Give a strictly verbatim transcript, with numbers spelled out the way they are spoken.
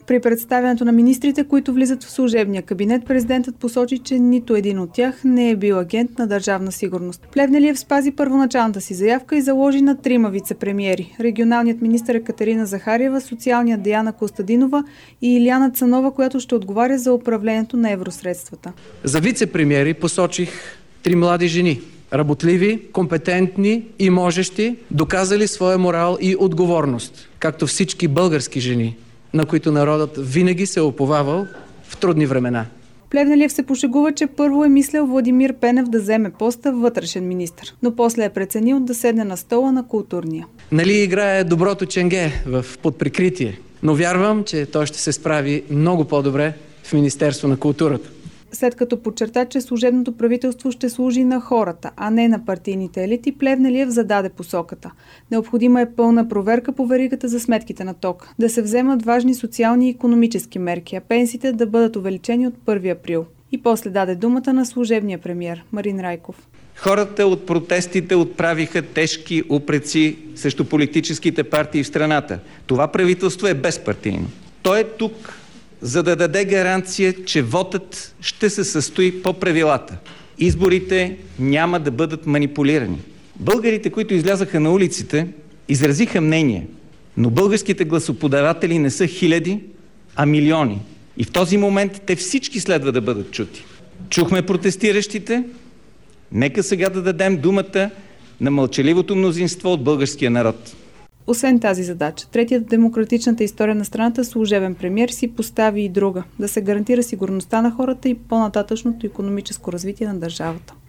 При представянето на министрите, които влизат в служебния кабинет, президентът посочи, че нито един от тях не е бил агент на Държавна сигурност. Плевнелиев спази първоначалната си заявка и заложи на трима вице-премиери. Регионалният министър Екатерина Захариева, социалният Диана Костадинова и Илияна Цанова, която ще отговаря за управлението на евросредствата. За вице-премиери посочих три млади жени. Работливи, компетентни и можещи, доказали своя морал и отговорност, както всички български жени, на които народът винаги се е уповавал в трудни времена. Плевнелиев се пошегува, че първо е мислял Владимир Пенев да вземе поста вътрешен министър, но после е преценил да седне на стола на културния. Нали играе доброто ченге в подприкритие, но вярвам, че той ще се справи много по-добре в Министерство на културата. След като подчерта, че служебното правителство ще служи на хората, а не на партийните елити, Плевнелиев зададе посоката. Необходима е пълна проверка по веригата за сметките на ток, да се вземат важни социални и икономически мерки, а пенсиите да бъдат увеличени от първи април. И после даде думата на служебния премиер Марин Райков. Хората от протестите отправиха тежки упреци срещу политическите партии в страната. Това правителство е безпартийно. То е тук, за да даде гаранция, че вотът ще се състои по правилата. Изборите няма да бъдат манипулирани. Българите, които излязаха на улиците, изразиха мнение, но българските гласоподаватели не са хиляди, а милиони. И в този момент те всички следва да бъдат чути. Чухме протестиращите, нека сега да дадем думата на мълчаливото мнозинство от българския народ. Освен тази задача, третият в демократичната история на страната служебен премиер си постави и друга – да се гарантира сигурността на хората и по-нататъчното икономическо развитие на държавата.